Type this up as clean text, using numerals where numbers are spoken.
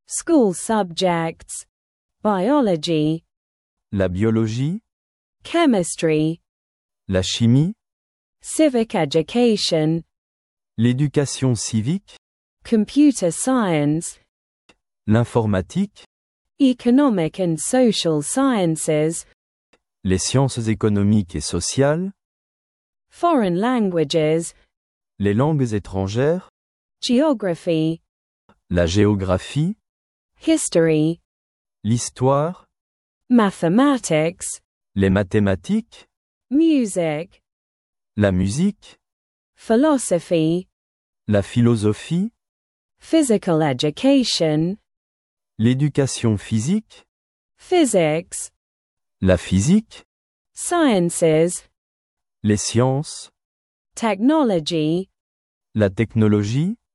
School subjects: biology, la biologie, chemistry, la chimie, civic education, l'éducation civique, computer science, l'informatique, economic and social sciences, les sciences économiques et sociales, foreign languages, les langues étrangères, geography, la géographie, history, l'histoire, mathematics, les mathématiques, music, la musique, philosophy, la philosophie, physical education, l'éducation physique, physics, la physique, sciences, les sciences, technology, la technologie,